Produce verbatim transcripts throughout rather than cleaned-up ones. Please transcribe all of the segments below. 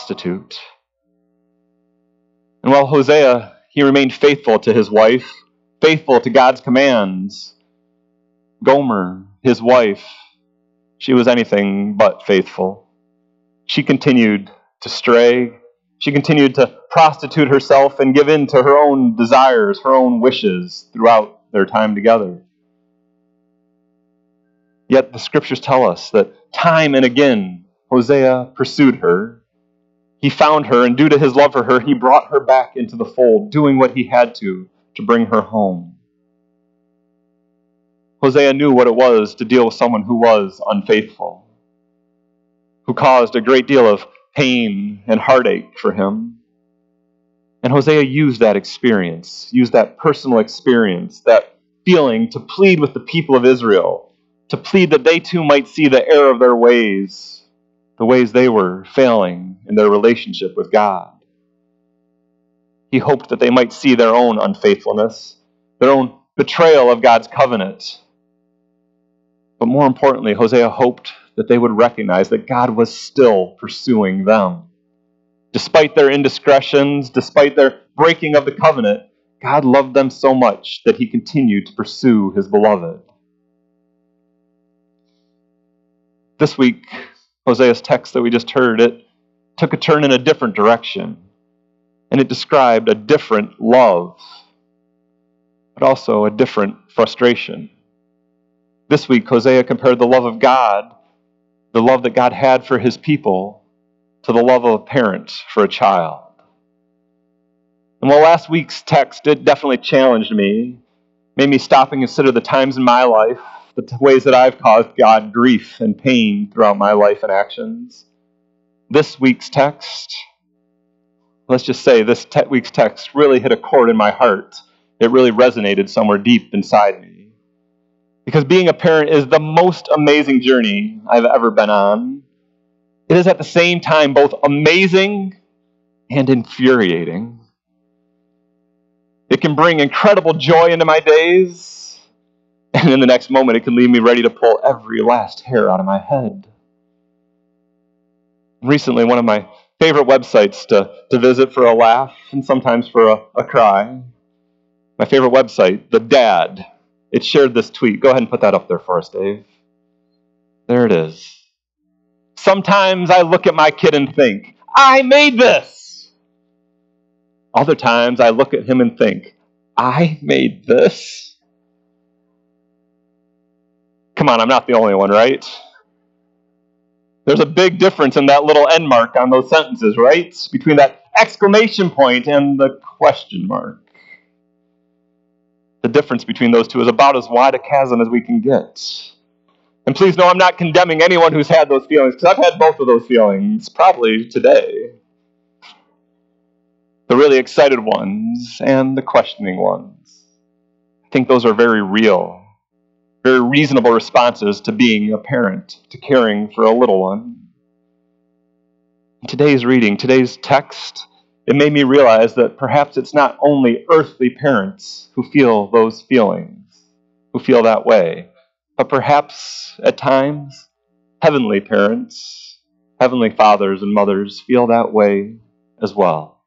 prostitute. And while Hosea, he remained faithful to his wife, faithful to God's commands, Gomer, his wife, she was anything but faithful. She continued to stray. She continued to prostitute herself and give in to her own desires, her own wishes throughout their time together. Yet the scriptures tell us that time and again, Hosea pursued her. He found her, and due to his love for her, he brought her back into the fold, doing what he had to to bring her home. Hosea knew what it was to deal with someone who was unfaithful, who caused a great deal of pain and heartache for him. And Hosea used that experience, used that personal experience, that feeling to plead with the people of Israel, to plead that they too might see the error of their ways, the ways they were failing in their relationship with God. He hoped that they might see their own unfaithfulness, their own betrayal of God's covenant. But more importantly, Hosea hoped that they would recognize that God was still pursuing them. Despite their indiscretions, despite their breaking of the covenant, God loved them so much that he continued to pursue his beloved. This week, Hosea's text that we just heard, it took a turn in a different direction. And it described a different love, but also a different frustration. This week, Hosea compared the love of God, the love that God had for his people, to the love of a parent for a child. And while last week's text did definitely challenge me, made me stop and consider the times in my life, the ways that I've caused God grief and pain throughout my life and actions, this week's text, let's just say this te- week's text really hit a chord in my heart. It really resonated somewhere deep inside me. Because being a parent is the most amazing journey I've ever been on. It is at the same time both amazing and infuriating. It can bring incredible joy into my days, and in the next moment it can leave me ready to pull every last hair out of my head. Recently, one of my favorite websites to, to visit for a laugh and sometimes for a, a cry, my favorite website, The Dad, it shared this tweet. Go ahead and put that up there for us, Dave. There it is. Sometimes I look at my kid and think, I made this. Other times I look at him and think, I made this? Come on, I'm not the only one, right? There's a big difference in that little end mark on those sentences, right? Between that exclamation point and the question mark. The difference between those two is about as wide a chasm as we can get. And please know I'm not condemning anyone who's had those feelings, because I've had both of those feelings, probably today. The really excited ones and the questioning ones. I think those are very real, very reasonable responses to being a parent, to caring for a little one. In today's reading, today's text, it made me realize that perhaps it's not only earthly parents who feel those feelings, who feel that way, but perhaps at times heavenly parents, heavenly fathers and mothers feel that way as well.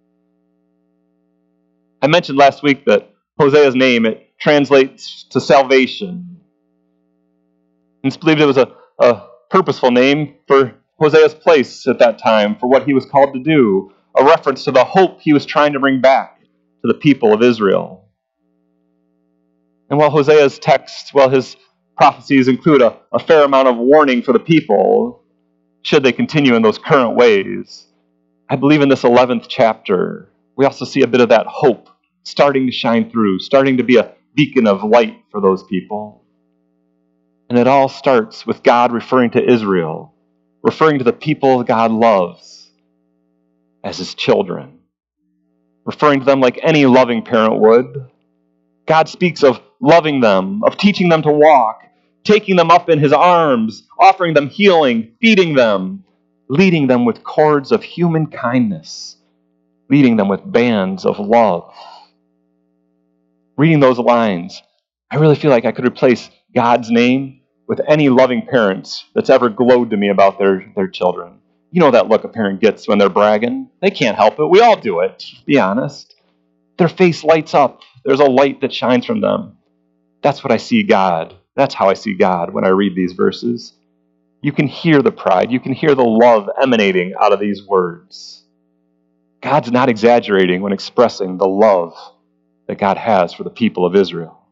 I mentioned last week that Hosea's name, it translates to salvation. It's believed it was a, a purposeful name for Hosea's place at that time, for what he was called to do, a reference to the hope he was trying to bring back to the people of Israel. And while Hosea's text, while his prophecies include a, a fair amount of warning for the people, should they continue in those current ways, I believe in this eleventh chapter, we also see a bit of that hope starting to shine through, starting to be a beacon of light for those people. And it all starts with God referring to Israel, referring to the people God loves as his children, referring to them like any loving parent would. God speaks of loving them, of teaching them to walk, taking them up in his arms, offering them healing, feeding them, leading them with cords of human kindness, leading them with bands of love. Reading those lines, I really feel like I could replace God's name with any loving parents that's ever glowed to me about their, their children. You know that look a parent gets when they're bragging. They can't help it. We all do it, be honest. Their face lights up. There's a light that shines from them. That's what I see God. That's how I see God when I read these verses. You can hear the pride. You can hear the love emanating out of these words. God's not exaggerating when expressing the love that God has for the people of Israel.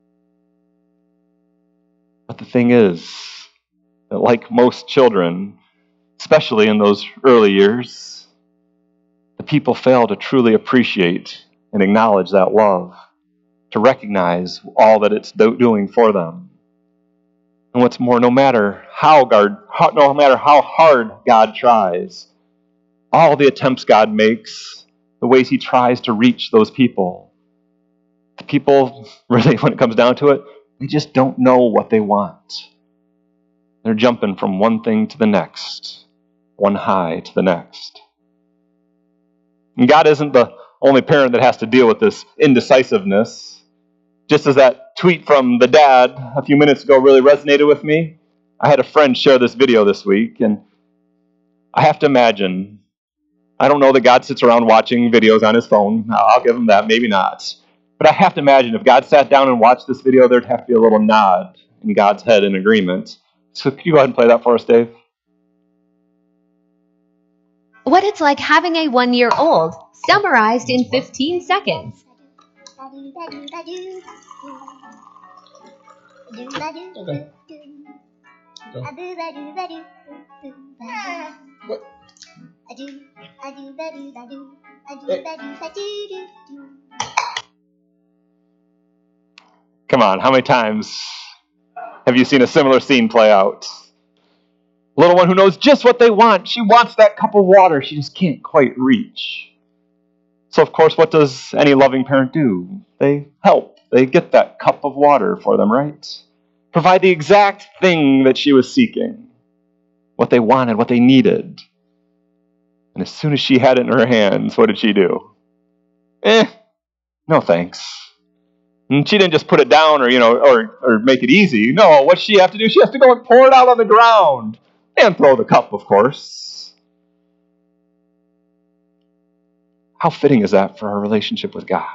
But the thing is that like most children, especially in those early years, the people fail to truly appreciate and acknowledge that love, to recognize all that it's do- doing for them. And what's more, no matter how God, how, no matter how hard God tries, all the attempts God makes, the ways he tries to reach those people, the people, really, when it comes down to it, they just don't know what they want. They're jumping from one thing to the next, one high to the next. And God isn't the only parent that has to deal with this indecisiveness. Just as that tweet from the dad a few minutes ago really resonated with me, I had a friend share this video this week, and I have to imagine, I don't know that God sits around watching videos on his phone. I'll give him that, maybe not. But I have to imagine if God sat down and watched this video, there'd have to be a little nod in God's head in agreement. So could you go ahead and play that for us, Dave? What it's like having a one-year-old, summarized in fifteen seconds. Come on, how many times have you seen a similar scene play out? Little one who knows just what they want. She wants that cup of water she just can't quite reach. So, of course, what does any loving parent do? They help. They get that cup of water for them, right? Provide the exact thing that she was seeking, what they wanted, what they needed. And as soon as she had it in her hands, what did she do? Eh, no thanks. And she didn't just put it down or, you know, or, or make it easy. No, what she have to do? She has to go and pour it out on the ground and throw the cup, of course. How fitting is that for her relationship with God?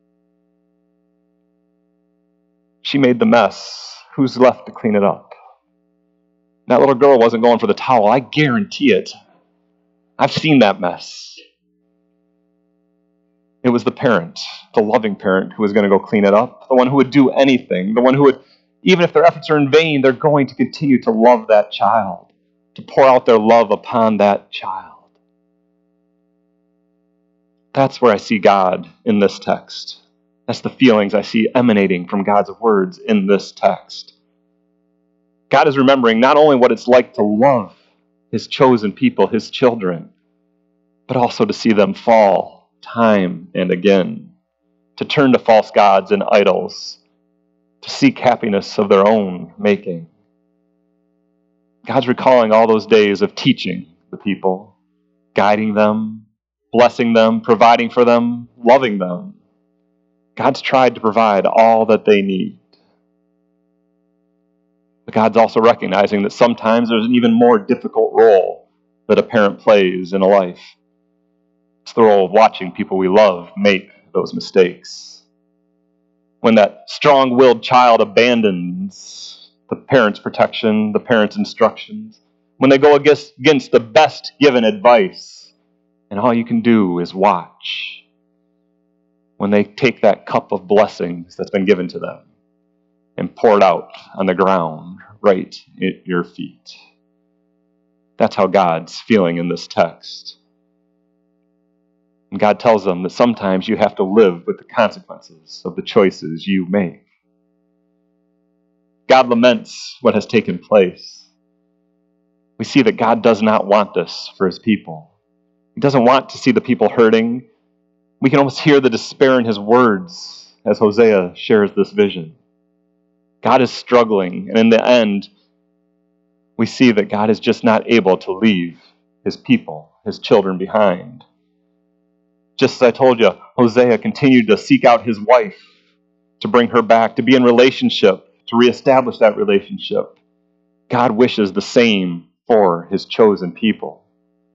She made the mess. Who's left to clean it up? That little girl wasn't going for the towel. I guarantee it. I've seen that mess. It was the parent, the loving parent, who was going to go clean it up, the one who would do anything, the one who would, even if their efforts are in vain, they're going to continue to love that child, to pour out their love upon that child. That's where I see God in this text. That's the feelings I see emanating from God's words in this text. God is remembering not only what it's like to love his chosen people, his children, but also to see them fall time and again, to turn to false gods and idols, to seek happiness of their own making. God's recalling all those days of teaching the people, guiding them, blessing them, providing for them, loving them. God's tried to provide all that they need. But God's also recognizing that sometimes there's an even more difficult role that a parent plays in a life. It's the role of watching people we love make those mistakes. When that strong-willed child abandons the parent's protection, the parent's instructions, when they go against, against the best given advice, and all you can do is watch. When they take that cup of blessings that's been given to them and pour it out on the ground right at your feet. That's how God's feeling in this text. And God tells them that sometimes you have to live with the consequences of the choices you make. God laments what has taken place. We see that God does not want this for his people. He doesn't want to see the people hurting. We can almost hear the despair in his words as Hosea shares this vision. God is struggling, and in the end, we see that God is just not able to leave his people, his children behind. Just as I told you, Hosea continued to seek out his wife to bring her back, to be in relationship, to reestablish that relationship. God wishes the same for his chosen people.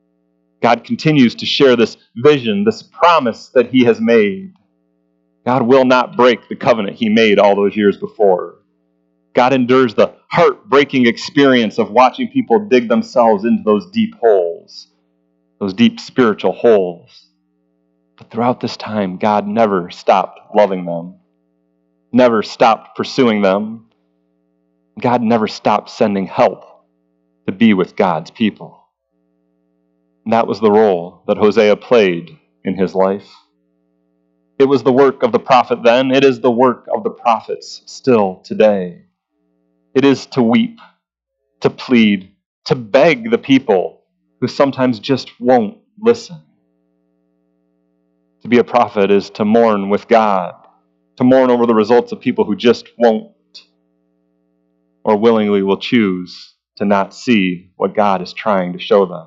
God continues to share this vision, this promise that he has made. God will not break the covenant he made all those years before. God endures the heartbreaking experience of watching people dig themselves into those deep holes, those deep spiritual holes. But throughout this time, God never stopped loving them, never stopped pursuing them. God never stopped sending help to be with God's people. And that was the role that Hosea played in his life. It was the work of the prophet then. It is the work of the prophets still today. It is to weep, to plead, to beg the people who sometimes just won't listen. To be a prophet is to mourn with God, to mourn over the results of people who just won't or willingly will choose to not see what God is trying to show them.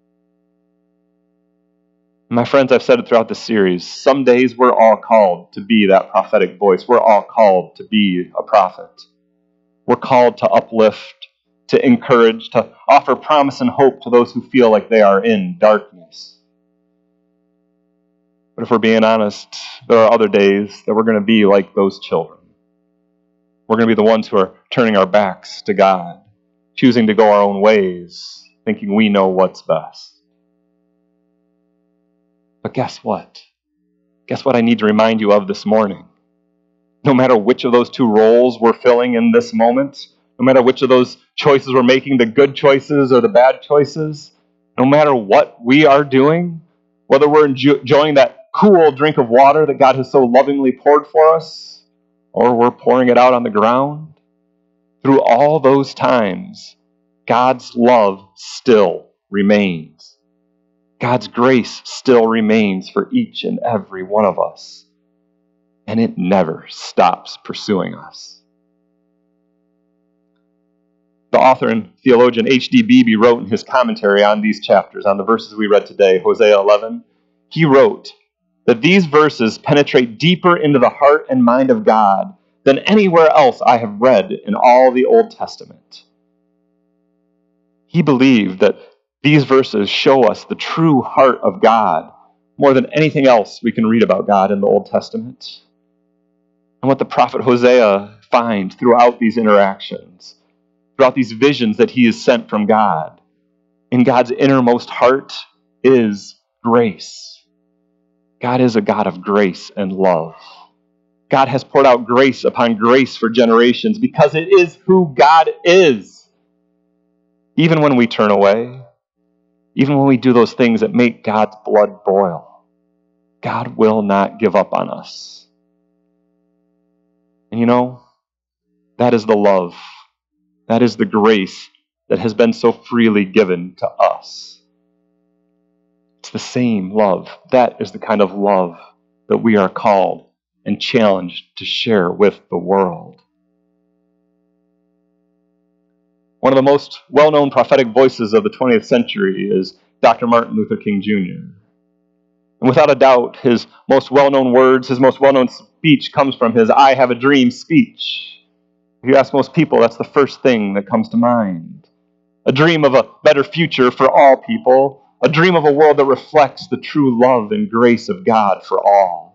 My friends, I've said it throughout this series, some days we're all called to be that prophetic voice. We're all called to be a prophet. We're called to uplift, to encourage, to offer promise and hope to those who feel like they are in darkness. But if we're being honest, there are other days that we're going to be like those children. We're going to be the ones who are turning our backs to God, choosing to go our own ways, thinking we know what's best. But guess what? Guess what I need to remind you of this morning? No matter which of those two roles we're filling in this moment, no matter which of those choices we're making, the good choices or the bad choices, no matter what we are doing, whether we're enjoying that cool drink of water that God has so lovingly poured for us, or we're pouring it out on the ground, through all those times, God's love still remains. God's grace still remains for each and every one of us, and it never stops pursuing us. The author and theologian H D Beebe wrote in his commentary on these chapters, on the verses we read today, Hosea eleven, he wrote that these verses penetrate deeper into the heart and mind of God than anywhere else I have read in all the Old Testament. He believed that these verses show us the true heart of God more than anything else we can read about God in the Old Testament. And what the prophet Hosea finds throughout these interactions, throughout these visions that he is sent from God, in God's innermost heart is grace. God is a God of grace and love. God has poured out grace upon grace for generations because it is who God is. Even when we turn away, even when we do those things that make God's blood boil, God will not give up on us. And you know, that is the love, that is the grace that has been so freely given to us. It's the same love. That is the kind of love that we are called and challenged to share with the world. One of the most well-known prophetic voices of the twentieth century is Doctor Martin Luther King Junior And without a doubt, his most well-known words, his most well-known speech comes from his I Have a Dream speech. If you ask most people, that's the first thing that comes to mind. A dream of a better future for all people, a dream of a world that reflects the true love and grace of God for all.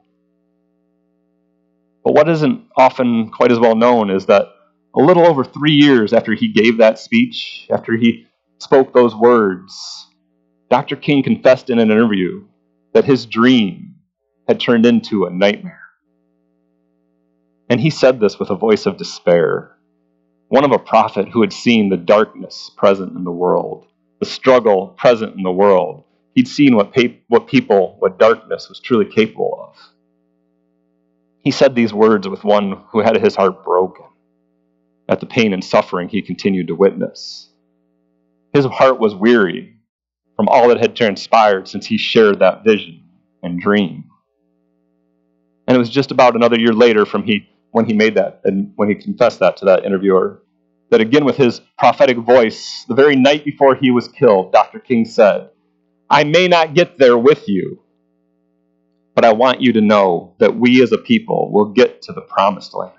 But what isn't often quite as well known is that a little over three years after he gave that speech, after he spoke those words, Doctor King confessed in an interview that his dream had turned into a nightmare. And he said this with a voice of despair, one of a prophet who had seen the darkness present in the world, the struggle present in the world. He'd seen what, pa- what people, what darkness was truly capable of. He said these words with one who had his heart broken at the pain and suffering he continued to witness. His heart was weary from all that had transpired since he shared that vision and dream. And it was just about another year later from he when he made that, and when he confessed that to that interviewer, that again with his prophetic voice, the very night before he was killed, Doctor King said, I may not get there with you, but I want you to know that we as a people will get to the promised land.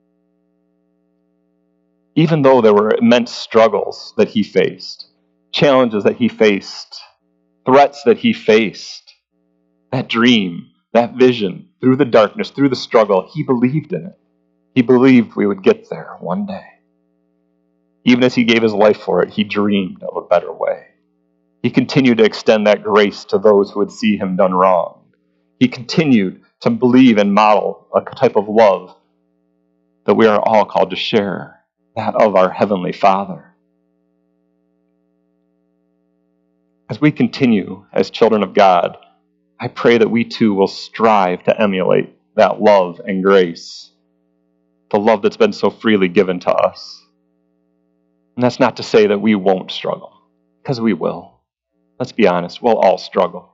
Even though there were immense struggles that he faced, challenges that he faced threats that he faced, that dream, that vision, through the darkness, through the struggle, he believed in it. He believed we would get there one day. Even as he gave his life for it, he dreamed of a better way. He continued to extend that grace to those who would see him done wrong. He continued to believe and model a type of love that we are all called to share, that of our Heavenly Father. As we continue as children of God, I pray that we too will strive to emulate that love and grace, the love that's been so freely given to us. And that's not to say that we won't struggle, because we will. Let's be honest, we'll all struggle.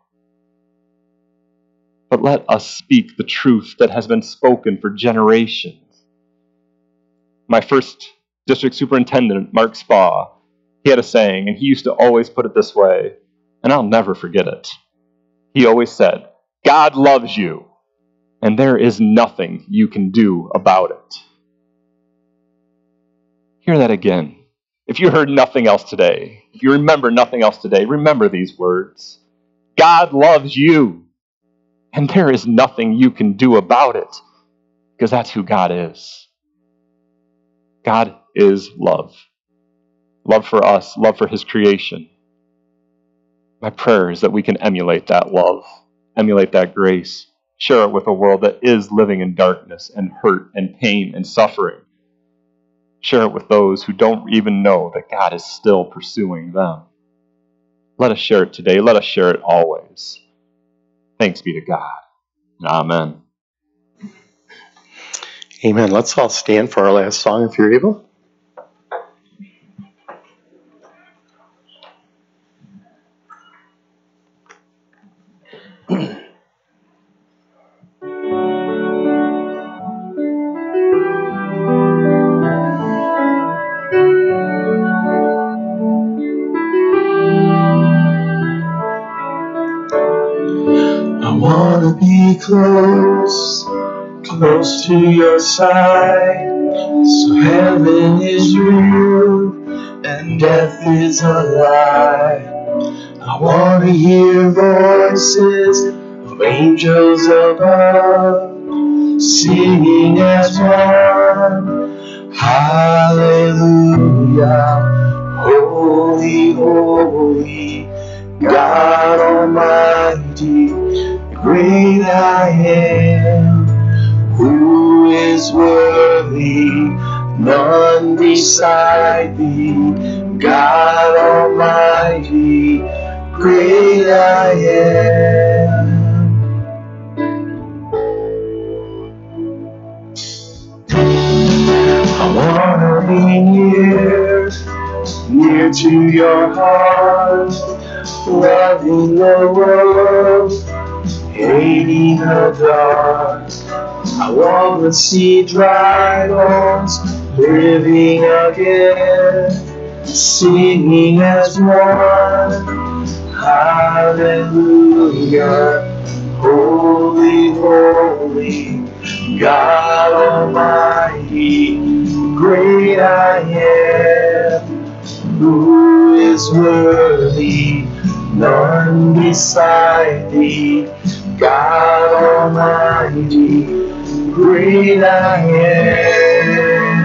But let us speak the truth that has been spoken for generations. My first district superintendent, Mark Spa, he had a saying, and he used to always put it this way, and I'll never forget it. He always said, God loves you, and there is nothing you can do about it. Hear that again. If you heard nothing else today, if you remember nothing else today, remember these words. God loves you, and there is nothing you can do about it, because that's who God is. God is love. Love for us, love for his creation. My prayer is that we can emulate that love, emulate that grace, share it with a world that is living in darkness and hurt and pain and suffering. Share it with those who don't even know that God is still pursuing them. Let us share it today. Let us share it always. Thanks be to God. Amen. Amen. Let's all stand for our last song if you're able. I wanna be close, close to your side, so heaven is real and death is a lie. I wanna hear voices of angels above, singing as one, hallelujah, holy, holy, God Almighty, great I am, who is worthy, none beside thee, God Almighty, great I am. I wanna be near, near to your heart, loving the world, hating the dark. I want to see dry bones living again, singing as one, hallelujah, holy, holy, God Almighty, great I am, who is worthy, none beside thee, God Almighty, great I am.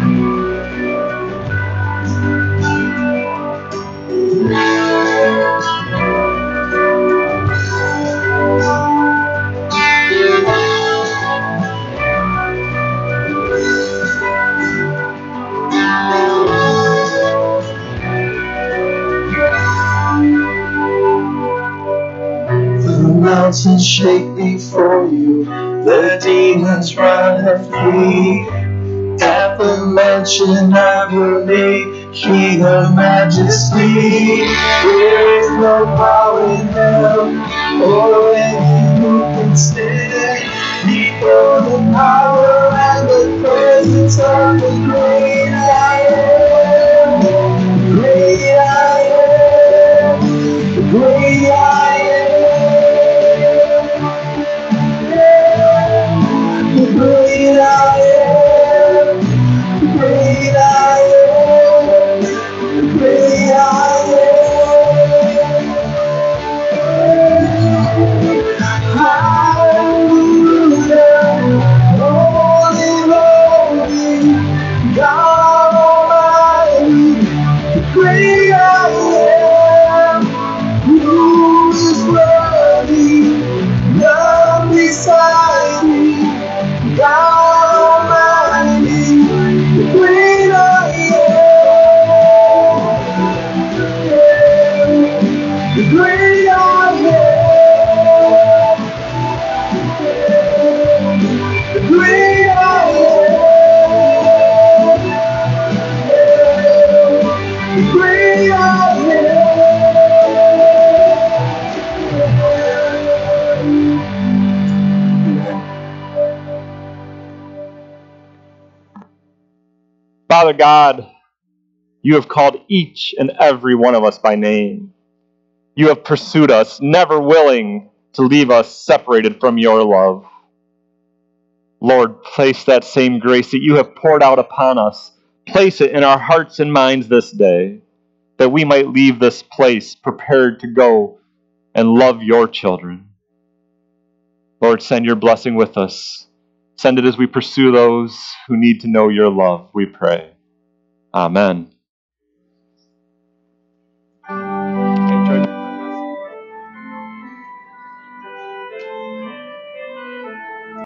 Mountains shake before you, the demons run and flee. At the mention of your name, King of Majesty, there is no power in hell or any who can stand before the power and the presence of the great I am. Great I am. Great I am. Great I am, great I am, great I am. Father God, you have called each and every one of us by name. You have pursued us, never willing to leave us separated from your love. Lord, place that same grace that you have poured out upon us. Place it in our hearts and minds this day, that we might leave this place prepared to go and love your children. Lord, send your blessing with us. Send it as we pursue those who need to know your love, we pray. Amen.